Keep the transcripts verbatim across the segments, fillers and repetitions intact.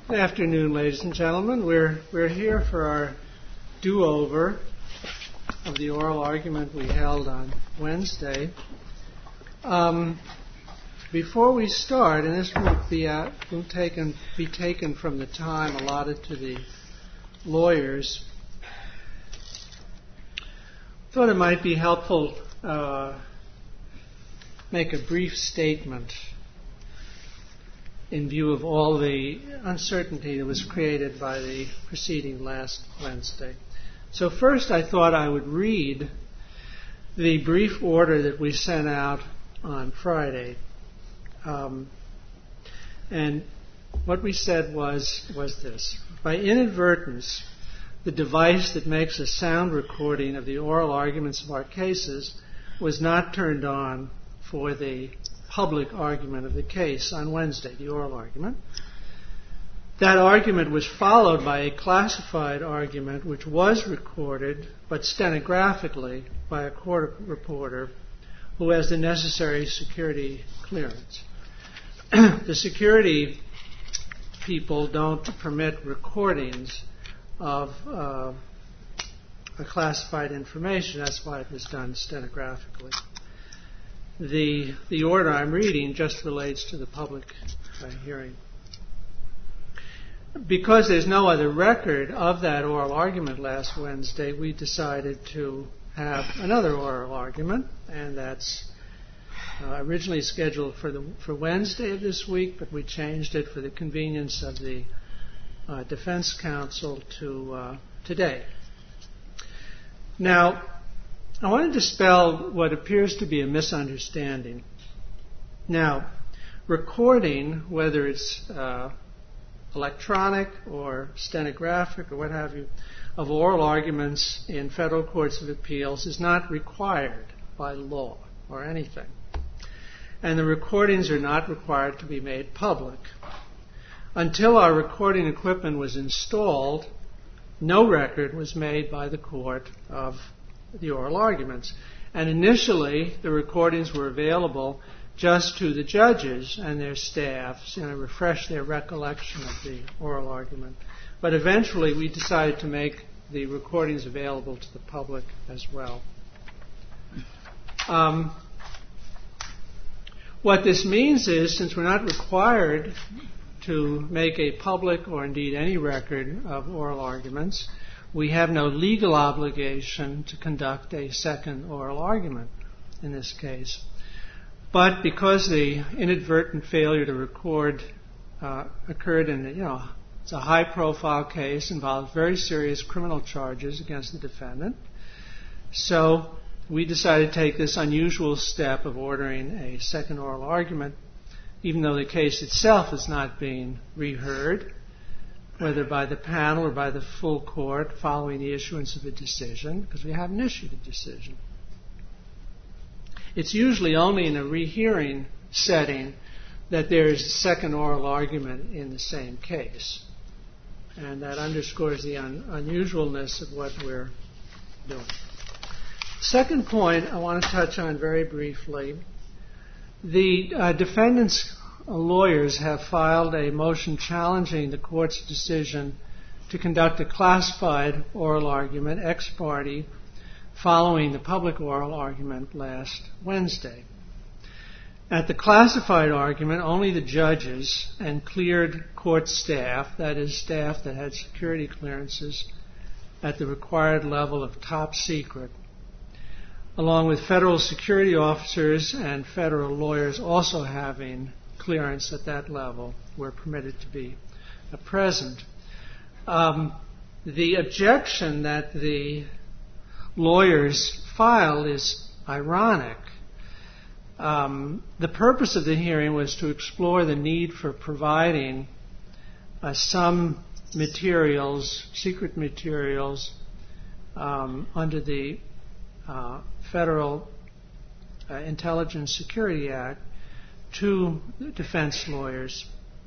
Good afternoon, ladies and gentlemen. We're we're here for our do-over of the oral argument we held on Wednesday. Um, before we start, and this will be uh, will taken be taken from the time allotted to the lawyers, thought it might be helpful uh, make a brief statement in view of all the uncertainty that was created by the proceeding last Wednesday. So first I thought I would read the brief order that we sent out on Friday. Um, and what we said was, was this. By inadvertence, the device that makes a sound recording of the oral arguments of our cases was not turned on for the public argument of the case on Wednesday, the oral argument. That argument was followed by a classified argument which was recorded, but stenographically, by a court reporter who has the necessary security clearance. The security people don't permit recordings of uh, classified information. That's why it was done stenographically. The the order I'm reading just relates to the public uh, hearing. Because there's no other record of that oral argument last Wednesday, we decided to have another oral argument, and that's uh, originally scheduled for the for Wednesday of this week, but we changed it for the convenience of the uh, defense counsel to uh, today. Now, I want to dispel what appears to be a misunderstanding. Now, recording, whether it's uh, electronic or stenographic or what have you, of oral arguments in federal courts of appeals is not required by law or anything. And the recordings are not required to be made public. Until our recording equipment was installed, no record was made by the court of the oral arguments. And initially, the recordings were available just to the judges and their staffs, you know, refresh their recollection of the oral argument. But eventually, we decided to make the recordings available to the public as well. Um, what this means is, since we're not required to make a public or indeed any record of oral arguments, we have no legal obligation to conduct a second oral argument in this case. But because the inadvertent failure to record uh, occurred in, you know, it's a high-profile case, involved very serious criminal charges against the defendant. So we decided to take this unusual step of ordering a second oral argument, even though the case itself is not being reheard, whether by the panel or by the full court following the issuance of a decision, because we haven't issued a decision. It's usually only in a rehearing setting that there is a second oral argument in the same case. And that underscores the un- unusualness of what we're doing. Second point I want to touch on very briefly. The uh, defendant's lawyers have filed a motion challenging the court's decision to conduct a classified oral argument ex parte following the public oral argument last Wednesday. At the classified argument, only the judges and cleared court staff, that is, staff that had security clearances at the required level of top secret, along with federal security officers and federal lawyers also having clearance at that level, were permitted to be present. Um, the objection that the lawyers filed is ironic. Um, the purpose of the hearing was to explore the need for providing uh, some materials, secret materials, um, under the uh, Federal uh, Intelligence Security Act to defense lawyers.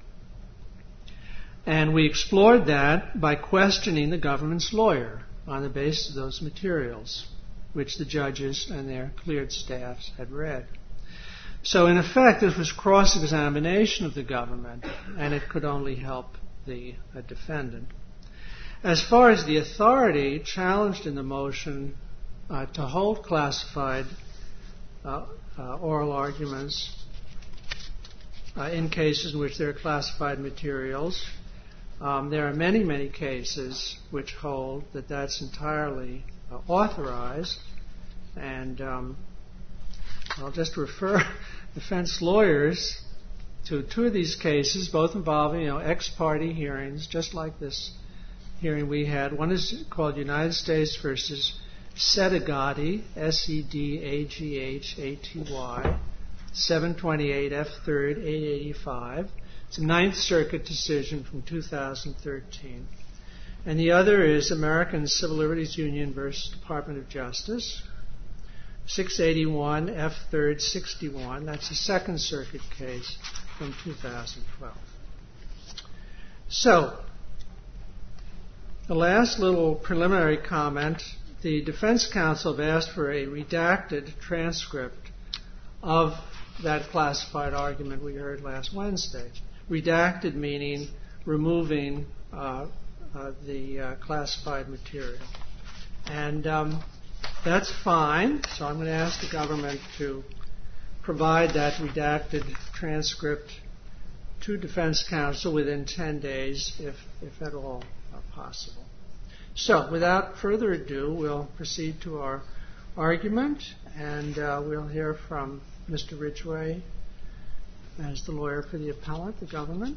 And we explored that by questioning the government's lawyer on the basis of those materials, which the judges and their cleared staffs had read. So in effect, this was cross-examination of the government, and it could only help the uh, defendant. As far as the authority challenged in the motion uh, to hold classified uh, uh, oral arguments uh, in cases in which there are classified materials, um, there are many, many cases which hold that that's entirely uh, authorized. And um, I'll just refer defense lawyers to two of these cases, both involving, you know, ex-parte hearings, just like this hearing we had. One is called United States versus Sedaghaty, S E D A G H A T Y, seven twenty-eight F third, eight eighty-five. It's a Ninth Circuit decision from two thousand thirteen. And the other is American Civil Liberties Union versus Department of Justice, six eighty-one F third, sixty-one. That's a Second Circuit case from two thousand twelve. So, the last little preliminary comment, the defense counsel have asked for a redacted transcript of that classified argument we heard last Wednesday. Redacted meaning removing uh, uh, the uh, classified material. And um, that's fine, so I'm going to ask the government to provide that redacted transcript to defense counsel within ten days, if, if at all uh, possible. So, without further ado, we'll proceed to our argument, and uh, we'll hear from Mister Ridgway as the lawyer for the appellant, the government.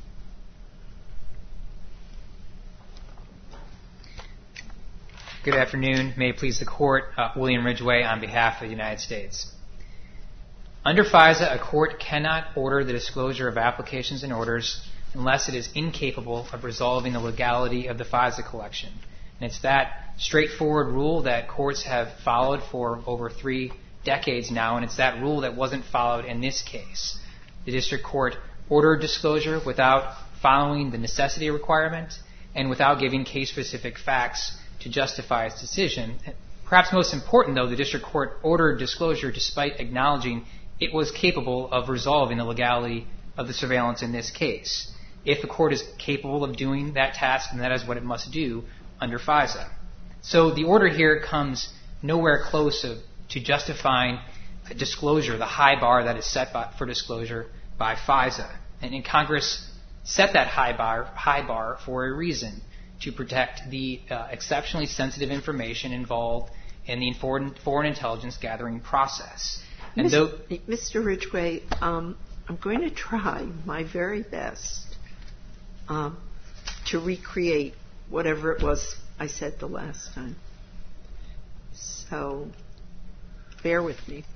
Good afternoon. May it please the Court, uh, William Ridgway on behalf of the United States. Under FISA, a court cannot order the disclosure of applications and orders unless it is incapable of resolving the legality of the FISA collection. And it's that straightforward rule that courts have followed for over three decades now, and it's that rule that wasn't followed in this case. The district court ordered disclosure without following the necessity requirement and without giving case-specific facts to justify its decision. Perhaps most important, though, the district court ordered disclosure despite acknowledging it was capable of resolving the legality of the surveillance in this case. If the court is capable of doing that task, then that is what it must do under FISA. So the order here comes nowhere close of, to justifying disclosure, the high bar that is set by, for disclosure by FISA. And, and Congress set that high bar, high bar for a reason, to protect the uh, exceptionally sensitive information involved in the foreign, foreign intelligence gathering process. And though, Mister Ridgway, um, I'm going to try my very best um, to recreate whatever it was I said the last time. So bear with me.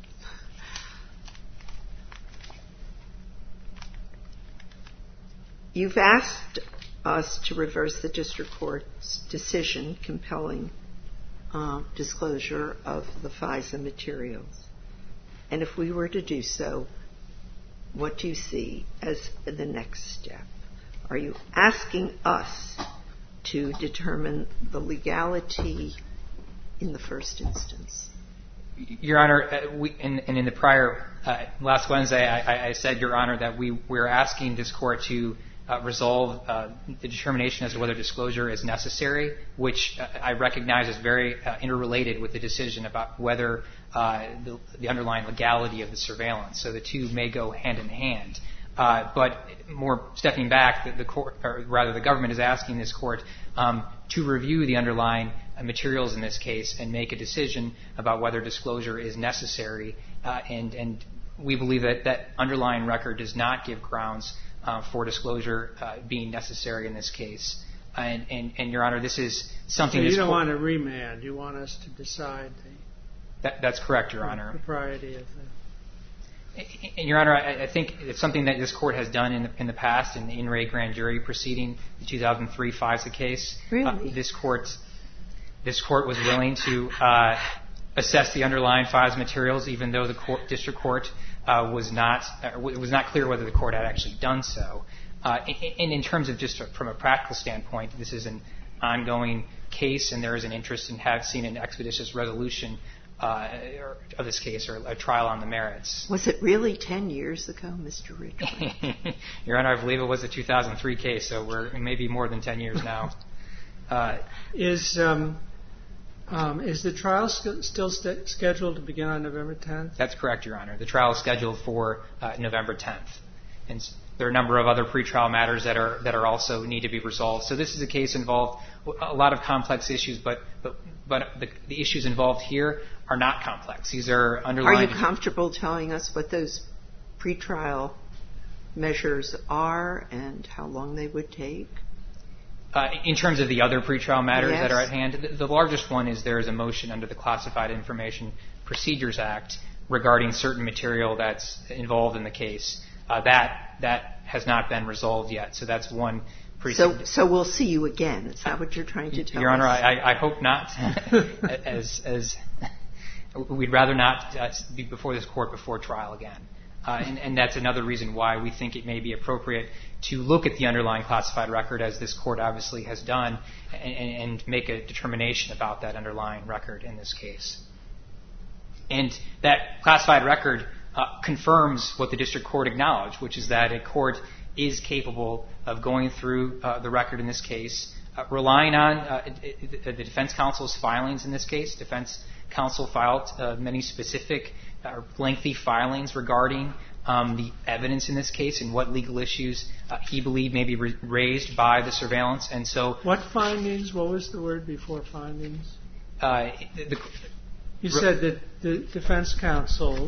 You've asked us to reverse the district court's decision compelling uh, disclosure of the FISA materials. And if we were to do so, what do you see as the next step? Are you asking us to determine the legality in the first instance? Your Honor, uh, we, in, and in the prior, uh, last Wednesday, I, I said, Your Honor, that we, we're asking this court to Uh, resolve uh, the determination as to whether disclosure is necessary, which uh, I recognize is very uh, interrelated with the decision about whether uh, the, the underlying legality of the surveillance. So the two may go hand in hand. Uh, but more stepping back, the, the court, or rather the government is asking this court um, to review the underlying uh, materials in this case and make a decision about whether disclosure is necessary. Uh, and, and we believe that that underlying record does not give grounds Uh, for disclosure uh, being necessary in this case. And, and, and, Your Honor, this is something... So you don't co- want a remand. You want us to decide the... That, that's correct, Your Honor. ...propriety of the... And, Your Honor, I, I think it's something that this court has done in the, in the past in the In re grand jury proceeding, the two thousand three FISA case. Really? Uh, this court, this court was willing to uh, assess the underlying FISA materials, even though the court, district court Uh, was not uh, it was not clear whether the court had actually done so. Uh, and in terms of just a, from a practical standpoint, this is an ongoing case, and there is an interest in have, seeing an expeditious resolution uh, of this case, or a trial on the merits. Was it really ten years ago, Mister Ridgway? Your Honor, I believe it was a two thousand three case, so we're maybe more than ten years now. Uh, is um, um, is the trial st- still st- scheduled to begin on November tenth? That's correct, Your Honor. The trial is scheduled for uh, November tenth. And there are a number of other pretrial matters that are that are also need to be resolved. So this is a case involved a lot of complex issues, but but but the, the issues involved here are not complex. These are underlying. Are you comfortable telling us what those pretrial measures are and how long they would take? Uh, in terms of the other pretrial matters yes. that are at hand, the, the largest one is there is a motion under the Classified Information Procedures Act regarding certain material that's involved in the case. Uh, that that has not been resolved yet, so that's one. Pretty so, so we'll see you again. Is that what you're trying to tell Your us? Honor, I, I hope not. as as we'd rather not uh, be before this court before trial again. Uh, and, and that's another reason why we think it may be appropriate to look at the underlying classified record, as this court obviously has done, and, and make a determination about that underlying record in this case. And that classified record uh, confirms what the district court acknowledged, which is that a court is capable of going through uh, the record in this case, uh, relying on uh, the defense counsel's filings in this case. Defense counsel filed uh, many specific uh, lengthy filings regarding um, the evidence in this case and what legal issues uh, he believed may be re- raised by the surveillance. And so, what findings? What was the word before findings? Uh, the, the, you re- said that the defense counsel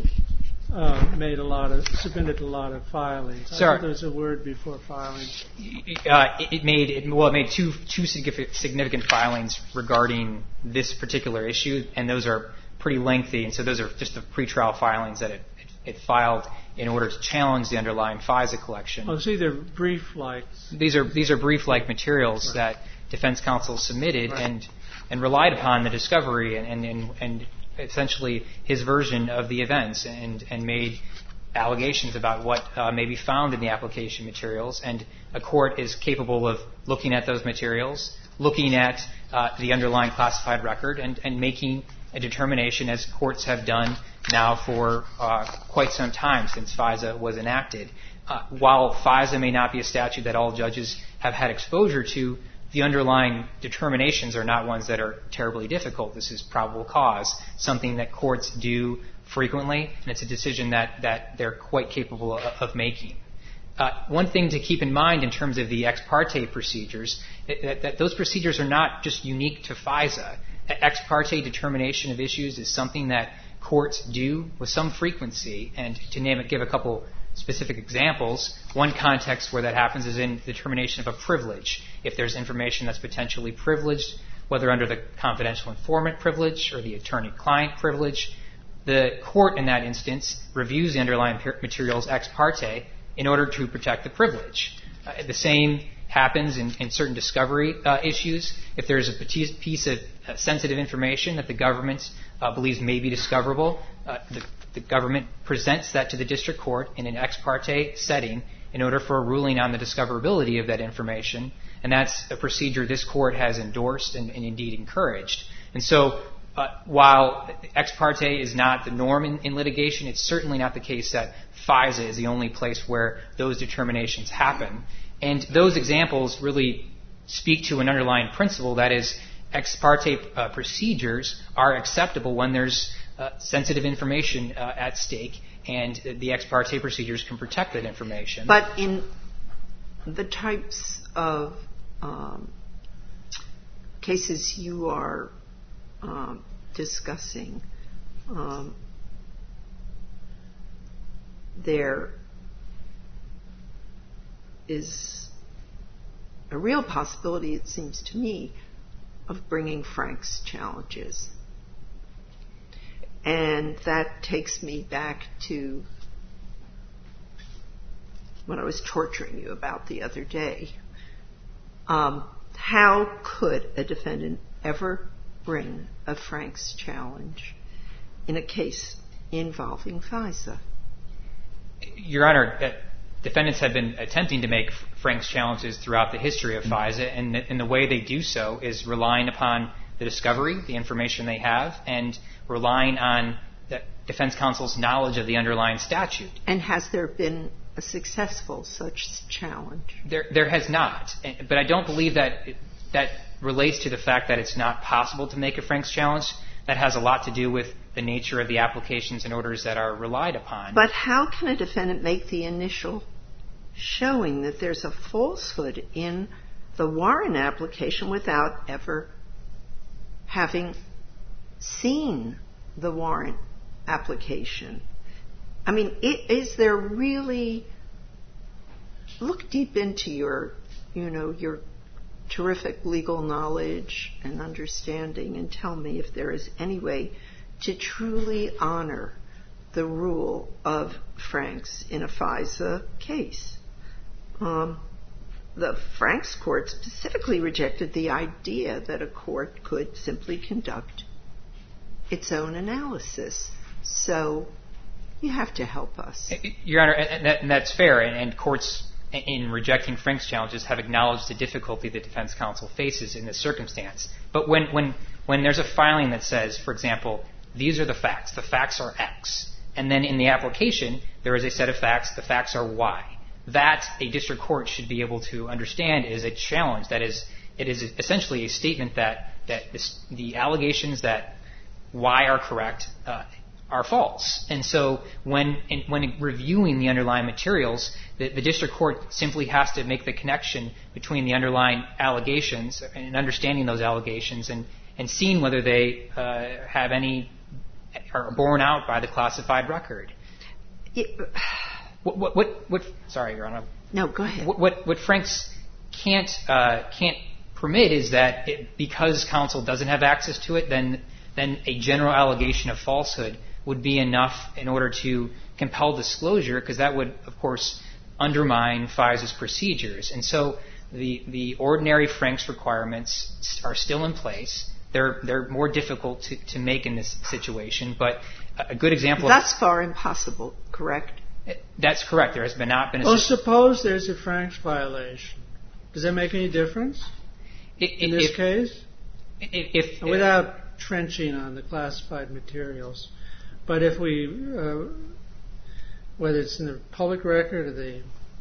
uh, made a lot of submitted a lot of filings. I Sir, thought there was a word before filings. Uh, it, it made it, well. It made two two significant filings regarding this particular issue, and those are pretty lengthy. And so those are just the pretrial filings that it, it, it filed in order to challenge the underlying FISA collection. Oh, see, they're brief-like. These are these are brief-like materials right. that defense counsel submitted right. and and relied upon the discovery and and, and and essentially his version of the events, and and made allegations about what uh, may be found in the application materials. And a court is capable of looking at those materials, looking at uh, the underlying classified record, and, and making a determination, as courts have done now for uh, quite some time since FISA was enacted. Uh, while FISA may not be a statute that all judges have had exposure to, the underlying determinations are not ones that are terribly difficult. This is probable cause, something that courts do frequently, and it's a decision that, that they're quite capable of, of making. Uh, one thing to keep in mind in terms of the ex parte procedures, that, that those procedures are not just unique to FISA. Ex parte determination of issues is something that courts do with some frequency, and to name it, give a couple specific examples. One context where that happens is in the determination of a privilege. If there's information that's potentially privileged, whether under the confidential informant privilege or the attorney-client privilege, the court in that instance reviews the underlying materials ex parte in order to protect the privilege. Uh, the same happens in, in certain discovery uh, issues. If there's a piece of uh, sensitive information that the government uh, believes may be discoverable, uh, the, the government presents that to the district court in an ex parte setting in order for a ruling on the discoverability of that information. And that's a procedure this court has endorsed and, and indeed encouraged. And so uh, while ex parte is not the norm in, in litigation, it's certainly not the case that FISA is the only place where those determinations happen. And those examples really speak to an underlying principle, that is, ex parte uh, procedures are acceptable when there's uh, sensitive information uh, at stake, and the ex parte procedures can protect that information. But in the types of um, cases you are um, discussing, um, there is a real possibility, it seems to me, of bringing Frank's challenges. And that takes me back to what I was torturing you about the other day. Um, how could a defendant ever bring a Frank's challenge in a case involving FISA? Your Honor, uh, defendants have been attempting to make Frank's challenges throughout the history of FISA, and the, and the way they do so is relying upon the discovery, the information they have, and relying on the defense counsel's knowledge of the underlying statute. And has there been a successful such challenge? There, there has not. But I don't believe that that relates to the fact that it's not possible to make a Franks challenge. That has a lot to do with the nature of the applications and orders that are relied upon. But how can a defendant make the initial showing that there's a falsehood in the warrant application without ever having seen the warrant application? I mean, is there really, look deep into your, you know, your terrific legal knowledge and understanding and tell me if there is any way to truly honor the rule of Franks in a FISA case. Um, the Franks court specifically rejected the idea that a court could simply conduct its own analysis. So you have to help us. Your Honor, and, that, and that's fair, and, and courts in rejecting Franks challenges have acknowledged the difficulty the defense counsel faces in this circumstance. But when, when, when there's a filing that says, for example, these are the facts, the facts are X, and then in the application there is a set of facts, the facts are Y, that a district court should be able to understand is a challenge. That is, it is essentially a statement that, that this, the allegations that Y are correct uh, are false. And so when in, when reviewing the underlying materials, the, the district court simply has to make the connection between the underlying allegations and understanding those allegations and, and seeing whether they uh, have any are borne out by the classified record. It, what, what, what, what, sorry, Your Honor. No, go ahead. What, what, what Franks can't uh, can't permit is that it, because counsel doesn't have access to it, then then a general allegation of falsehood would be enough in order to compel disclosure, because that would, of course, undermine FISA's procedures. And so the the ordinary Franks requirements are still in place. They're they're more difficult to, to make in this situation, but a good example. Thus far, impossible. Correct. That's correct. There has been not been a. Well, suppose there's a Franks violation. Does that make any difference it, in this if, case? If, if without trenching on the classified materials, but if we, uh, whether it's in the public record or the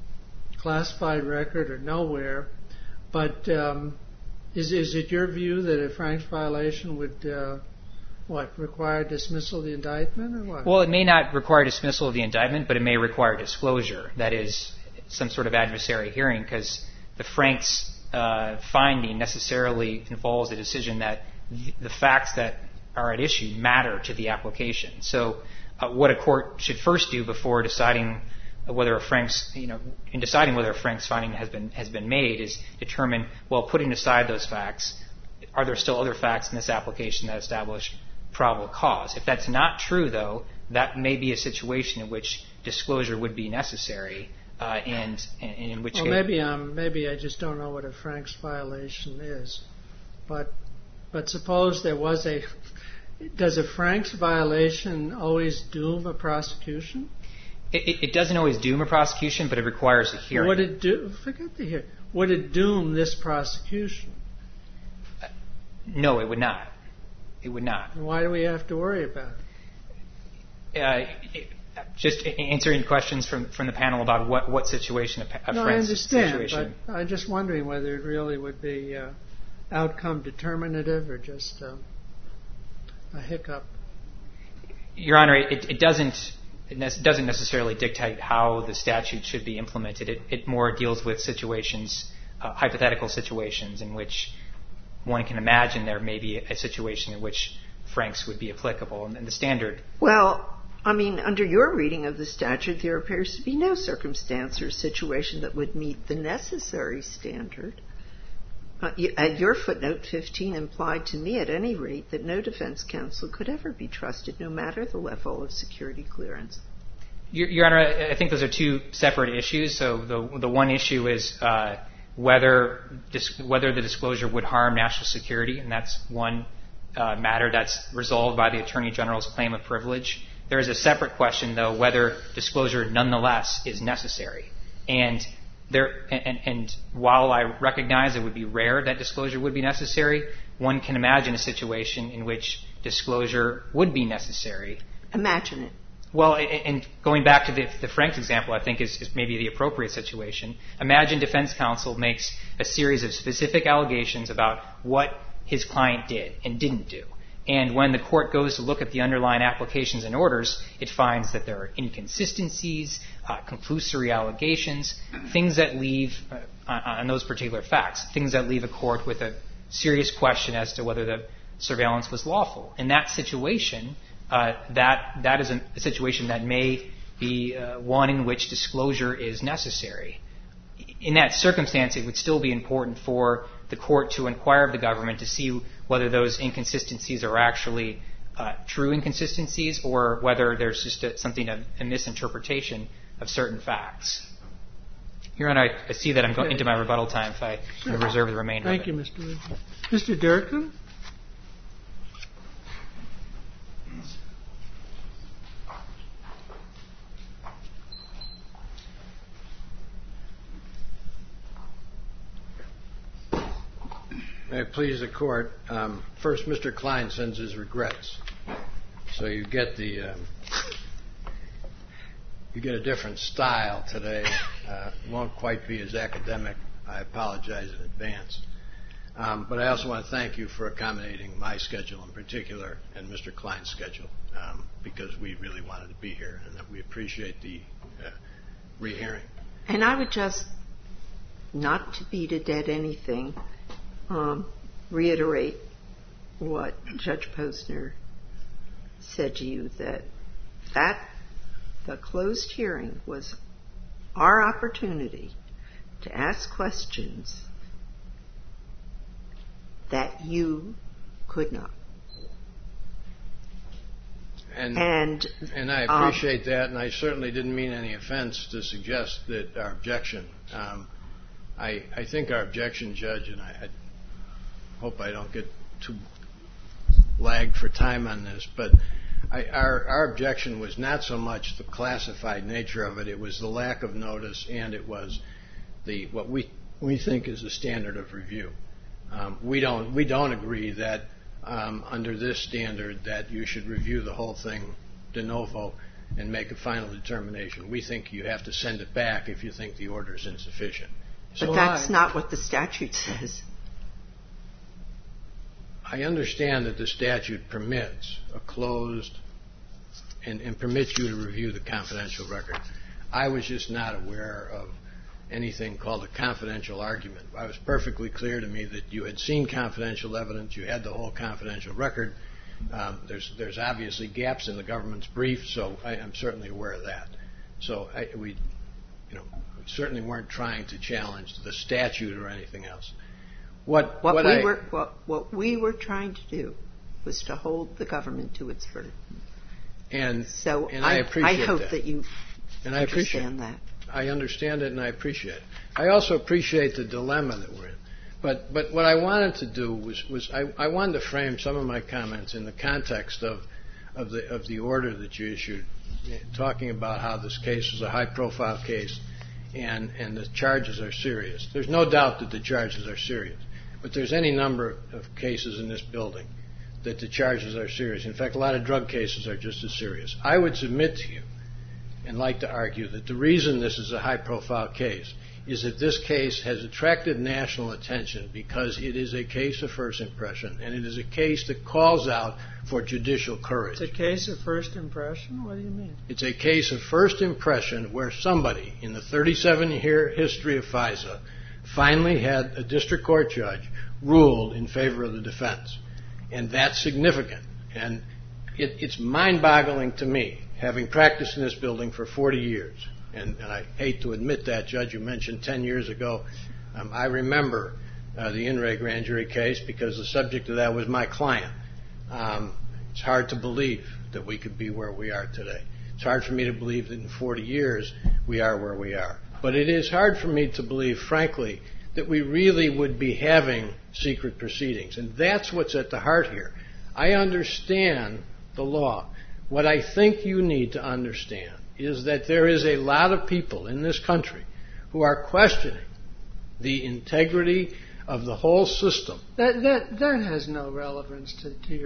classified record or nowhere, but um, is is it your view that a Franks violation would uh, what require dismissal of the indictment or what? Well, it may not require dismissal of the indictment, but it may require disclosure. That is, some sort of adversary hearing, because the Franks uh, finding necessarily involves a decision that th- the facts that are at issue matter to the application. So, uh, what a court should first do before deciding whether a Franks, you know, in deciding whether a Franks finding has been has been made, is determine, well, putting aside those facts, are there still other facts in this application that establish probable cause? If that's not true, though, that may be a situation in which disclosure would be necessary, uh, and, and in which well, case, maybe I'm maybe I just don't know what a Franks violation is, but but suppose there was a. Does a Franks violation always doom a prosecution? It, it doesn't always doom a prosecution, but it requires a hearing. Would it do? Forget the hearing. Would it doom this prosecution? Uh, no, it would not. It would not. Why do we have to worry about it? Uh, it just answering questions from from the panel about what, what situation a, a no, Franks I understand, situation. but I'm just wondering whether it really would be uh, outcome determinative or just uh, a hiccup. Your Honor, it, it doesn't. It doesn't necessarily dictate how the statute should be implemented. It, it more deals with situations, uh, hypothetical situations, in which one can imagine there may be a situation in which Franks would be applicable. And, and the standard. Well, I mean, under your reading of the statute, there appears to be no circumstance or situation that would meet the necessary standard. Uh, you, at your footnote fifteen implied to me, at any rate, that no defense counsel could ever be trusted, no matter the level of security clearance. Your, Your Honor, I think those are two separate issues. So the the one issue is uh, whether dis- whether the disclosure would harm national security, and that's one uh, matter that's resolved by the Attorney General's claim of privilege. There is a separate question, though, whether disclosure nonetheless is necessary. And There, and, and while I recognize it would be rare that disclosure would be necessary, one can imagine a situation in which disclosure would be necessary. Imagine it. Well, and going back to the, the Franks example, I think is, is maybe the appropriate situation. Imagine defense counsel makes a series of specific allegations about what his client did and didn't do. And when the court goes to look at the underlying applications and orders, it finds that there are inconsistencies, uh, conclusory allegations, things that leave, uh, on, on those particular facts, things that leave a court with a serious question as to whether the surveillance was lawful. In that situation, uh, that that is a, a situation that may be uh, one in which disclosure is necessary. In that circumstance, it would still be important for the court to inquire of the government to see whether those inconsistencies are actually uh, true inconsistencies or whether there's just a, something of a misinterpretation of certain facts. Your Honor, I, I see that I'm going into my rebuttal time. If I sure. reserve the remainder Thank of it. you, Mister Ridgway. Mister Durkin? May it please the court. Um, first, Mister Klein sends his regrets. So you get the um, you get a different style today. Uh, won't quite be as academic. I apologize in advance. Um, but I also want to thank you for accommodating my schedule in particular and Mister Klein's schedule um, because we really wanted to be here and that we appreciate the uh, rehearing. And I would just, not to beat a dead anything, Um, reiterate what Judge Posner said to you, that that the closed hearing was our opportunity to ask questions that you could not. And and, and I appreciate um, that, and I certainly didn't mean any offense to suggest that our objection. Um, I, I think our objection, Judge, and I, I hope I don't get too lagged for time on this, but I, our, our objection was not so much the classified nature of it, it was the lack of notice, and it was the what we we think is the standard of review. Um, we don't we don't agree that um, under this standard that you should review the whole thing de novo and make a final determination. We think you have to send it back if you think the order is insufficient. But so that's I, not what the statute says. I understand that the statute permits a closed and, and permits you to review the confidential record. I was just not aware of anything called a confidential argument. It was perfectly clear to me that you had seen confidential evidence, you had the whole confidential record. Um, there's there's obviously gaps in the government's brief, so I, I'm certainly aware of that. So I, we, you know, we certainly weren't trying to challenge the statute or anything else. What, what, what, we I, were, what, what we were trying to do was to hold the government to its burden. And so and I, I appreciate I hope that, that you and I appreciate understand that. I understand it, and I appreciate it. I also appreciate the dilemma that we're in. But but what I wanted to do was was I, I wanted to frame some of my comments in the context of of the of the order that you issued, talking about how this case is a high-profile case, and and the charges are serious. There's no doubt that the charges are serious. But there's any number of cases in this building that the charges are serious. In fact, a lot of drug cases are just as serious. I would submit to you and like to argue that the reason this is a high-profile case is that this case has attracted national attention because it is a case of first impression, and it is a case that calls out for judicial courage. It's a case of first impression? What do you mean? It's a case of first impression where somebody in the thirty-seven-year history of FISA finally had a district court judge ruled in favor of the defense. And that's significant. And it, it's mind-boggling to me, having practiced in this building for forty years, and, and I hate to admit that, Judge, you mentioned ten years ago. Um, I remember uh, the In re grand jury case because the subject of that was my client. Um, it's hard to believe that we could be where we are today. It's hard for me to believe that in forty years we are where we are. But it is hard for me to believe, frankly, that we really would be having secret proceedings. And that's what's at the heart here. I understand the law. What I think you need to understand is that there is a lot of people in this country who are questioning the integrity of the whole system. That that that has no relevance to, to your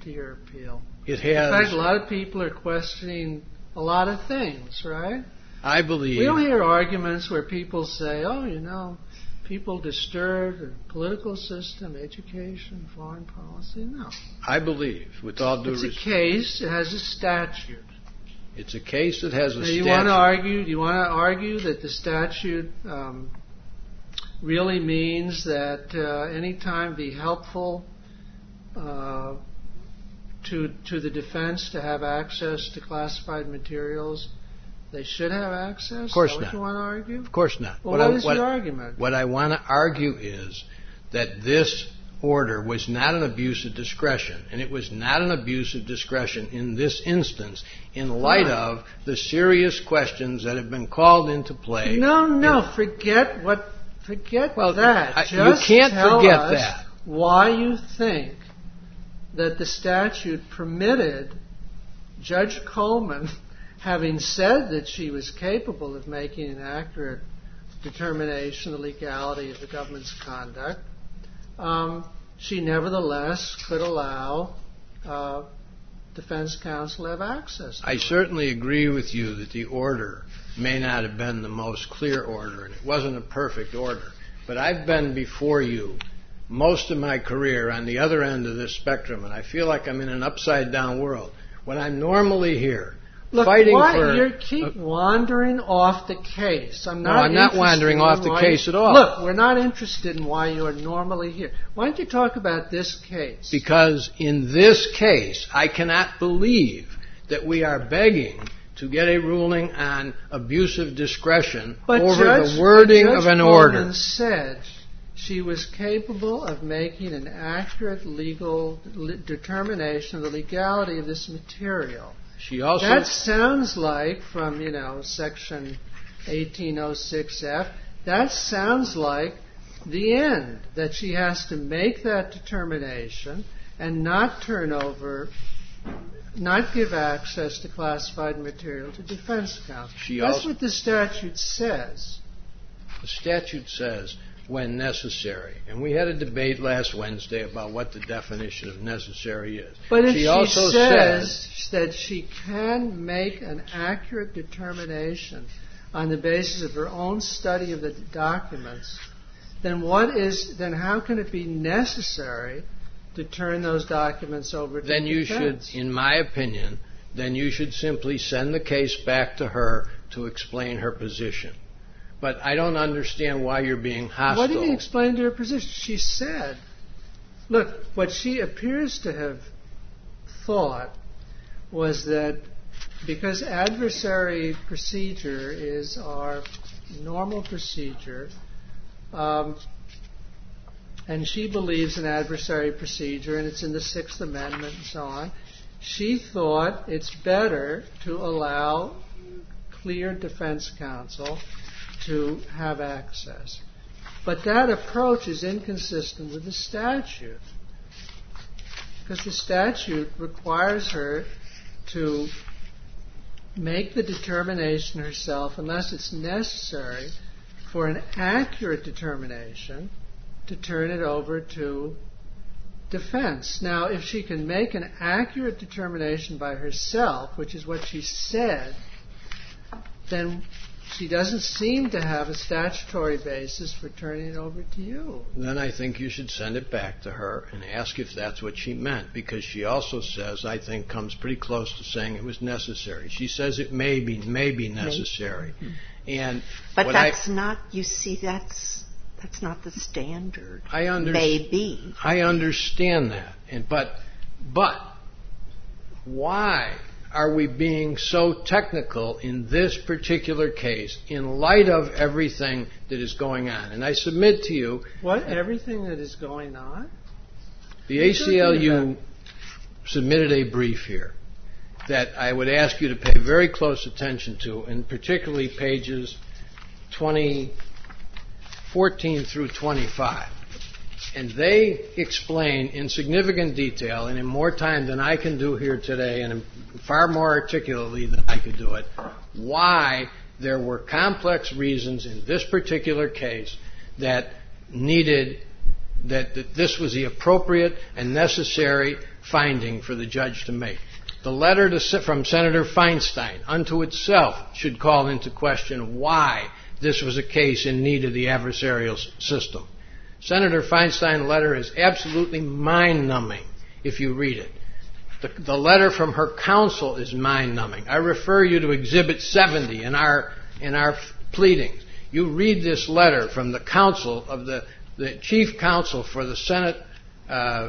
to your appeal. It has. In fact, a lot of people are questioning a lot of things, right? I believe. We don't hear arguments where people say, oh, you know, people disturb the political system, education, foreign policy. No. I believe, with all due respect. It's a case. It has a statute. It's a case that has a now, statute. You want to argue? Do you want to argue that the statute um, really means that uh, any time be helpful uh, to to the defense to have access to classified materials, they should have access? Of course is that not. What you want to argue? Of course not. Well, what, what I, is what, your argument? What I want to argue is that this order was not an abuse of discretion, and it was not an abuse of discretion in this instance in light of the serious questions that have been called into play. No, no, and forget what, forget well, that. I, Just you can't tell forget us that. Why you think that the statute permitted Judge Coleman, having said that she was capable of making an accurate determination of the legality of the government's conduct, um, she nevertheless could allow uh, defense counsel to have access to I it. certainly agree with you that the order may not have been the most clear order, and it wasn't a perfect order. But I've been before you most of my career on the other end of this spectrum, and I feel like I'm in an upside-down world. When I'm normally here, Look, fighting why, for... You keep uh, wandering off the case. I'm not No, I'm not wandering off the case at all. Look, we're not interested in why you're normally here. Why don't you talk about this case? Because in this case, I cannot believe that we are begging to get a ruling on abuse of discretion but over Judge, the wording Judge of an Coleman order. said she was capable of making an accurate legal li- determination of the legality of this material. She also That sounds like, from, you know, Section eighteen oh six F, that sounds like the end, that she has to make that determination and not turn over, not give access to classified material to defense counsel. She That's also, what the statute says. The statute says when necessary. And we had a debate last Wednesday about what the definition of necessary is. But if she, she also says said, that she can make an accurate determination on the basis of her own study of the documents, then what is then how can it be necessary to turn those documents over to then the you defense? should, in my opinion, then you should simply send the case back to her to explain her position. But I don't understand why you're being hostile. What do you mean explain to her position? She said, look, what she appears to have thought was that because adversary procedure is our normal procedure, um, and she believes in adversary procedure, and it's in the Sixth Amendment and so on, she thought it's better to allow clear defense counsel to have access. But that approach is inconsistent with the statute, because the statute requires her to make the determination herself unless it's necessary for an accurate determination to turn it over to defense. Now, if she can make an accurate determination by herself, which is what she said, then she doesn't seem to have a statutory basis for turning it over to you. Then I think you should send it back to her and ask if that's what she meant, because she also says, I think, comes pretty close to saying it was necessary. She says it may be, may be necessary. Mm-hmm. And but that's I, not, you see, that's that's not the standard. I under, Maybe. I understand that. And but but why are we being so technical in this particular case in light of everything that is going on? And I submit to you... What? Everything that is going on? The A C L U submitted a brief here that I would ask you to pay very close attention to, and particularly pages twenty fourteen through twenty-five. And they explain in significant detail and in more time than I can do here today, and far more articulately than I could do it, why there were complex reasons in this particular case that needed that, that this was the appropriate and necessary finding for the judge to make. The letter to, from Senator Feinstein unto itself should call into question why this was a case in need of the adversarial system. Senator Feinstein's letter is absolutely mind-numbing if you read it. The, the letter from her counsel is mind-numbing. I refer you to Exhibit seventy in our in our pleadings. You read this letter from the counsel of the, the chief counsel for the Senate uh,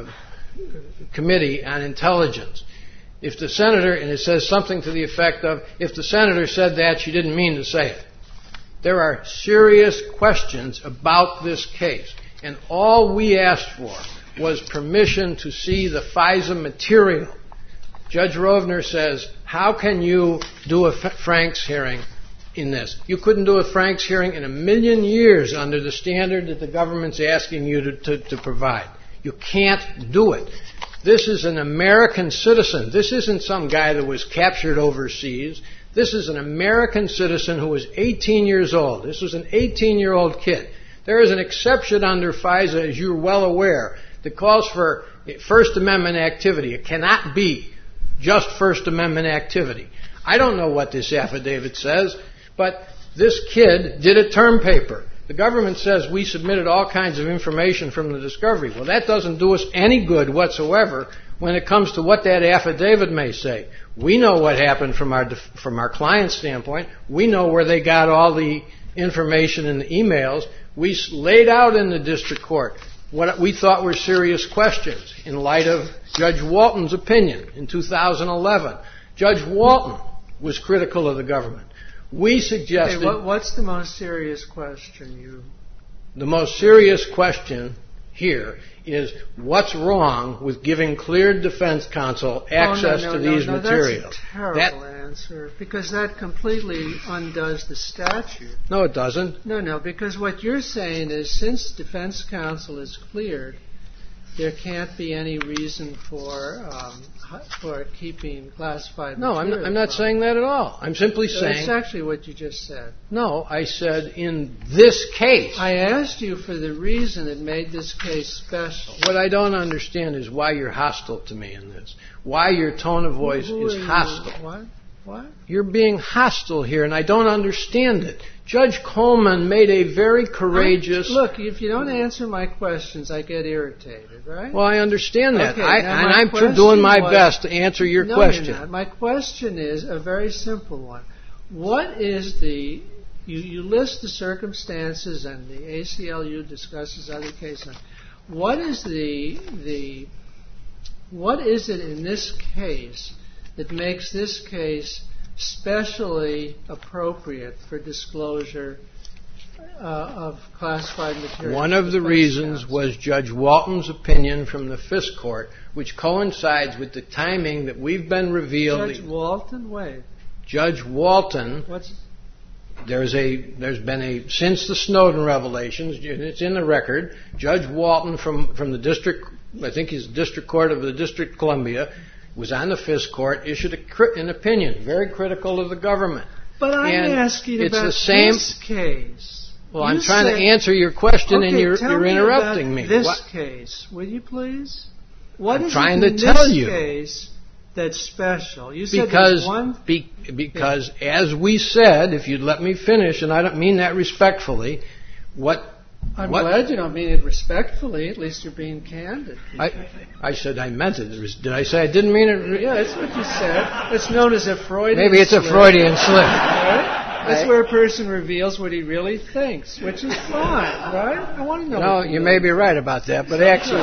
Committee on Intelligence. If the senator, and it says something to the effect of, if the senator said that, she didn't mean to say it. There are serious questions about this case, and all we asked for was permission to see the FISA material. Judge Rovner says, how can you do a Franks hearing in this? You couldn't do a Franks hearing in a million years under the standard that the government's asking you to, to, to provide. You can't do it. This is an American citizen. This isn't some guy that was captured overseas. This is an American citizen who was eighteen years old. This was an eighteen-year-old kid. There is an exception under FISA, as you're well aware, that calls for First Amendment activity. It cannot be just First Amendment activity. I don't know what this affidavit says, but this kid did a term paper. The government says we submitted all kinds of information from the discovery. Well, that doesn't do us any good whatsoever when it comes to what that affidavit may say. We know what happened from our from our client's standpoint. We know where they got all the information in the emails. We laid out in the district court what we thought were serious questions in light of Judge Walton's opinion in two thousand eleven. Judge Walton was critical of the government. We suggested... Okay, what, what's the most serious question you... The most serious question here is what's wrong with giving cleared defense counsel access oh, no, no, to no, these no, materials? That's a terrible that, answer, because that completely undoes the statute. No, it doesn't. No, no, because what you're saying is since defense counsel is cleared, there can't be any reason for um, for keeping classified no, material. No, I'm, I'm not saying that at all. I'm simply so saying... That's actually what you just said. No, I said in this case... I asked you for the reason that made this case special. What I don't understand is why you're hostile to me in this. Why your tone of voice Who is are hostile. You? What? What? You're being hostile here, and I don't understand it. Judge Coleman made a very courageous... I, look, if you don't answer my questions, I get irritated, right? Well, I understand that. Okay, I, and I'm doing my was, best to answer your no, question. You're not. My question is a very simple one. What is the... You, you list the circumstances, and the A C L U discusses other cases. What is the the... What is it in this case that makes this case specially appropriate for disclosure uh, of classified material? One of the reasons counsel. was Judge Walton's opinion from the Fisk Court, which coincides with the timing that we've been revealed. Judge Walton? Wait. Judge Walton. What's There's a there's been a since the Snowden revelations, and it's in the record. Judge Walton from from the district, I think he's the district court of the District of Columbia, was on the Fisk Court, issued a, an opinion very critical of the government. But I'm and asking it's about the same, this case. Well, you I'm trying said, to answer your question, okay, and you're, tell you're me interrupting about me. This what? case, will you please? What I'm is trying it to in tell this you. case that's special? You said because there's one. Be, because yeah. as we said, if you'd let me finish, and I don't mean that respectfully, what. I'm what, glad you don't mean it respectfully. At least you're being candid. I, I said I meant it. Did I say I didn't mean it? Re- yeah, that's what you said. It's known as a Freudian Maybe it's slip. a Freudian slip. Right? That's I, where a person reveals what he really thinks, which is fine, right? I want to know. No, you may be right about that, but actually,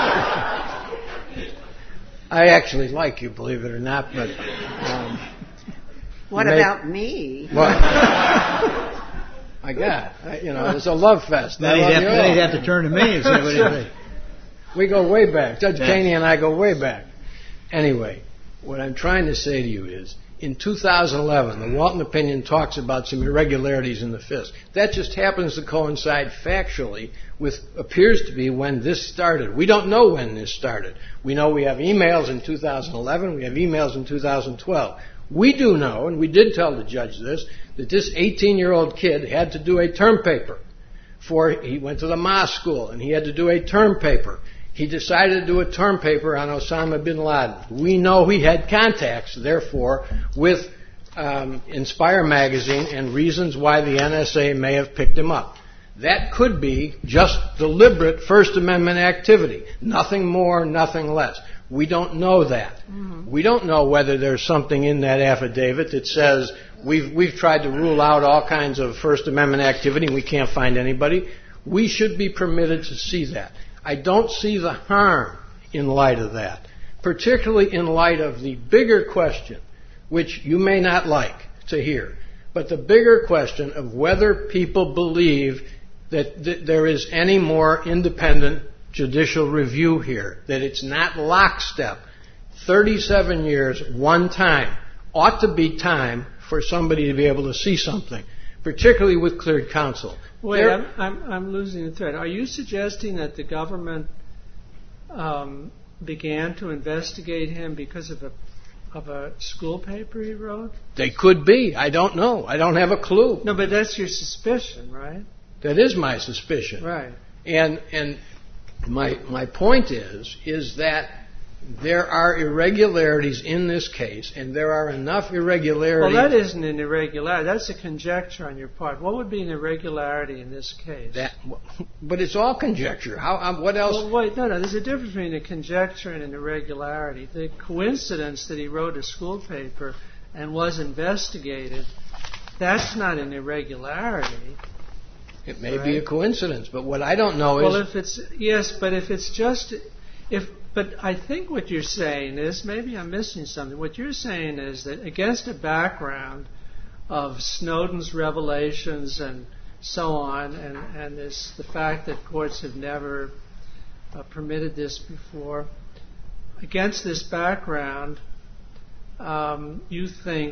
I actually like you, believe it or not. But um, what may, about me? Well, my God, I, you know, it's a love fest. Then he'd have, then he'd have to turn to me and say what he think. We go way back. Judge yeah. Kaney and I go way back. Anyway, what I'm trying to say to you is, in two thousand eleven, the Walton opinion talks about some irregularities in the Fisk. That just happens to coincide factually with, appears to be when this started. We don't know when this started. We know we have emails in two thousand eleven, we have emails in two thousand twelve. We do know, and we did tell the judge this, that this eighteen-year-old kid had to do a term paper For he went to the mosque school and he had to do a term paper. He decided to do a term paper on Osama bin Laden. We know he had contacts, therefore, with um, Inspire magazine and reasons why the N S A may have picked him up. That could be just deliberate First Amendment activity. Nothing more, nothing less. We don't know that. Mm-hmm. We don't know whether there's something in that affidavit that says we've we've tried to rule out all kinds of First Amendment activity and we can't find anybody. We should be permitted to see that. I don't see the harm in light of that, particularly in light of the bigger question, which you may not like to hear, but the bigger question of whether people believe that th- there is any more independent judicial review here, that it's not lockstep. thirty-seven years, one time, ought to be time for somebody to be able to see something, particularly with cleared counsel. Wait, I'm, I'm, I'm losing the thread. Are you suggesting that the government um, began to investigate him because of a of a school paper he wrote? They could be. I don't know. I don't have a clue. No, but that's your suspicion, right? That is my suspicion. Right. And and my my point is is that there are irregularities in this case, and there are enough irregularities. Well, that isn't an irregularity. That's a conjecture on your part. What would be an irregularity in this case? That, but it's all conjecture. How? Um, what else? Well, wait, no, no. There's a difference between a conjecture and an irregularity. The coincidence that he wrote a school paper and was investigated, that's not an irregularity. It may right? be a coincidence, but what I don't know well, is... Well, if it's... Yes, but if it's just... if. But I think what you're saying is, maybe I'm missing something. What you're saying is that against a background of Snowden's revelations and so on, and, and this, the fact that courts have never uh, permitted this before, against this background, um, you think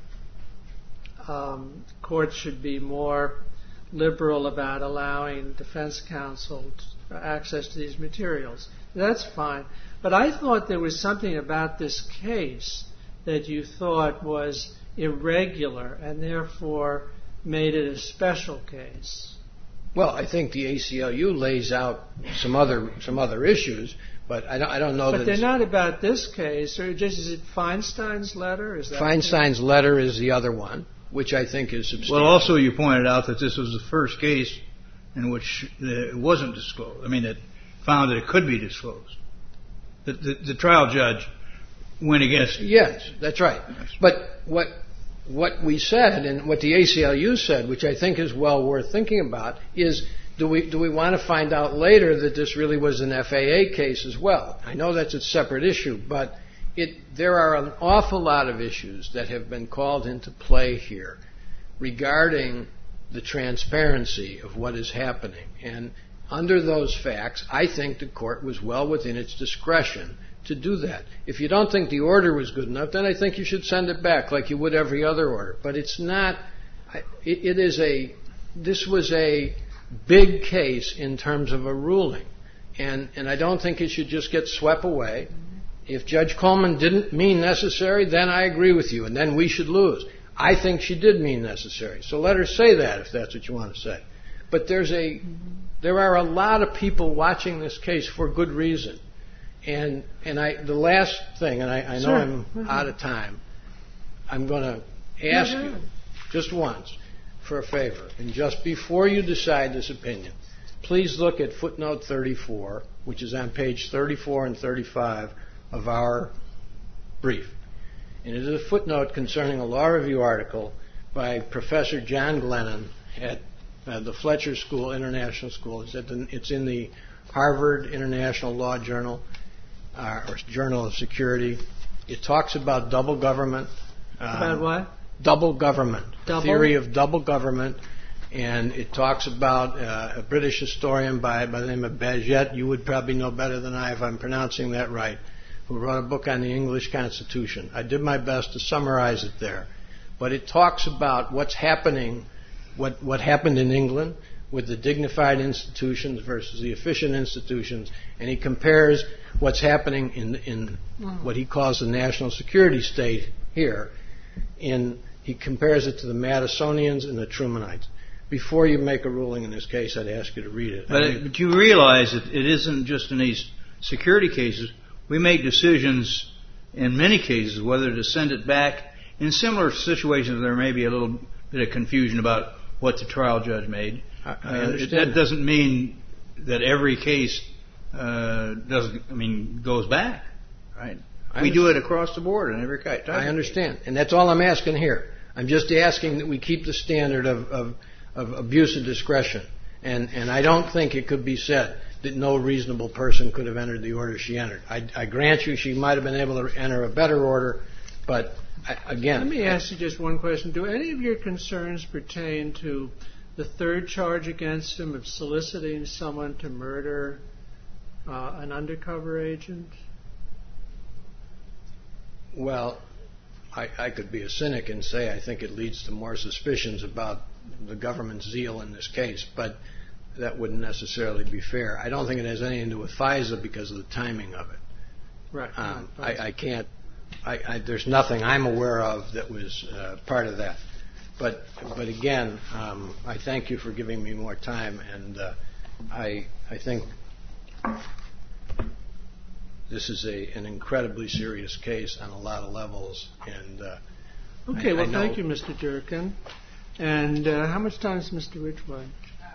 um, courts should be more liberal about allowing defense counsel to, access to these materials. That's fine. But I thought there was something about this case that you thought was irregular and therefore made it a special case. Well, I think the A C L U lays out some other some other issues, but I don't, I don't know but that... But they're it's not about this case, or just is it Feinstein's letter? Is that Feinstein's letter is the other one, which I think is substantial. Well, also you pointed out that this was the first case in which it wasn't disclosed. I mean, it found that it could be disclosed. The, the, the trial judge went against it. Yes, that's right. But what what we said and what the A C L U said, which I think is well worth thinking about, is do we do we want to find out later that this really was an F A A case as well? I know that's a separate issue, but it there are an awful lot of issues that have been called into play here regarding the transparency of what is happening. And under those facts, I think the court was well within its discretion to do that. If you don't think the order was good enough, then I think you should send it back like you would every other order. But it's not, it, it is a, this was a big case in terms of a ruling. And, and I don't think it should just get swept away. If Judge Coleman didn't mean necessary, then I agree with you, and then we should lose. I think she did mean necessary. So let her say that if that's what you want to say. But there's a, there are a lot of people watching this case for good reason. And and I the last thing, and I, I know sure. I'm mm-hmm. out of time, I'm going to ask mm-hmm. you just once for a favor. And just before you decide this opinion, please look at footnote thirty-four, which is on page thirty-four and thirty-five of our brief. And it is a footnote concerning a law review article by Professor John Glennon at uh, the Fletcher School, International School. It's, at the, it's in the Harvard International Law Journal, uh, or Journal of Security. It talks about double government. Um, about what? Double government. Double? Theory of double government. And it talks about uh, a British historian by, by the name of Baget. You would probably know better than I if I'm pronouncing that right, who wrote a book on the English Constitution. I did my best to summarize it there. But it talks about what's happening, what, what happened in England with the dignified institutions versus the efficient institutions, and he compares what's happening in, in what he calls the national security state here. In, he compares it to the Madisonians and the Trumanites. before you make a ruling in this case, I'd ask you to read it. But, I mean, but you realize that it isn't just in these security cases. We make decisions in many cases whether to send it back. In similar situations, there may be a little bit of confusion about what the trial judge made. I, I uh, understand. That doesn't mean that every case uh, doesn't. I mean, goes back, right? I We do it across the board in every case. I understand, and that's all I'm asking here. I'm just asking that we keep the standard of, of, of abuse of discretion, and and I don't think it could be said that no reasonable person could have entered the order she entered. I, I grant you she might have been able to enter a better order, but I, again... Let me ask you just one question. Do any of your concerns pertain to the third charge against him of soliciting someone to murder uh, an undercover agent? Well, I, I could be a cynic and say I think it leads to more suspicions about the government's zeal in this case, but that wouldn't necessarily be fair. I don't think it has anything to do with FISA because of the timing of it. Right. Um, I, I can't. I, I, there's nothing I'm aware of that was uh, part of that. But but again, um, I thank you for giving me more time, and uh, I I think this is a an incredibly serious case on a lot of levels. And uh, okay. I, Well, I know thank you, Mister Durkin. And uh, how much time is Mister Ridgway?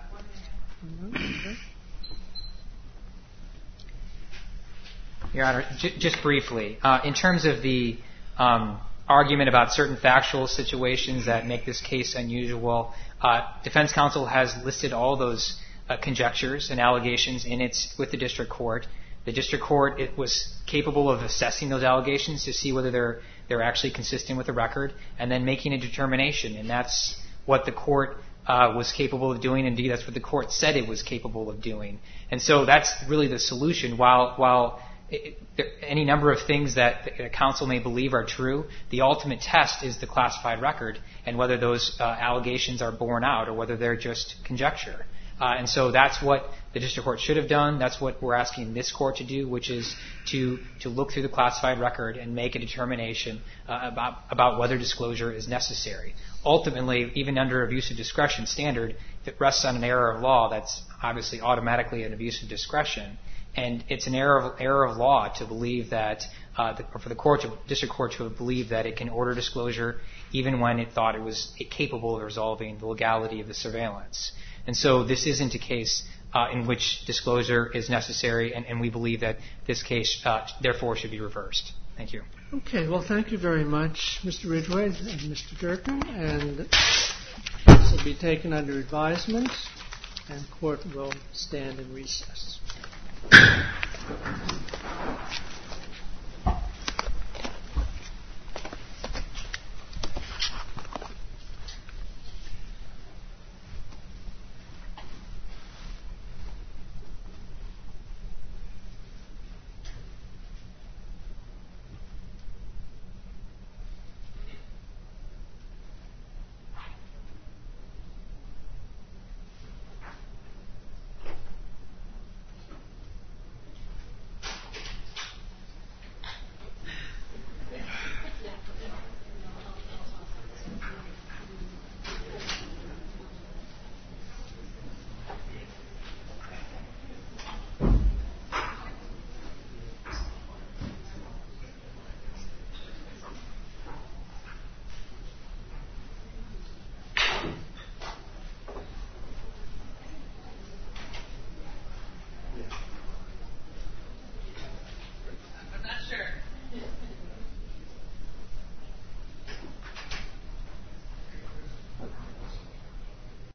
Your Honor, j- just briefly, uh, in terms of the um, argument about certain factual situations that make this case unusual, uh, defense counsel has listed all those uh, conjectures and allegations in its with the district court. The district court it was capable of assessing those allegations to see whether they're they're actually consistent with the record, and then making a determination. And that's what the court Uh, was capable of doing. Indeed, that's what the court said it was capable of doing. And so that's really the solution. While while it, there, any number of things that the counsel may believe are true, the ultimate test is the classified record and whether those uh, allegations are borne out or whether they're just conjecture. Uh, and so that's what the district court should have done. That's what we're asking this court to do, which is to to look through the classified record and make a determination uh, about about whether disclosure is necessary. Ultimately, even under abuse of discretion standard, if it rests on an error of law, that's obviously automatically an abuse of discretion. And it's an error of, error of law to believe that, uh, the, for the court, to, district court to have believed that it can order disclosure even when it thought it was capable of resolving the legality of the surveillance. And so this isn't a case uh, in which disclosure is necessary, and, and we believe that this case, uh, therefore, should be reversed. Thank you. Okay, well, thank you very much, Mister Ridgway and Mister Durkin. And this will be taken under advisement, and court will stand in recess.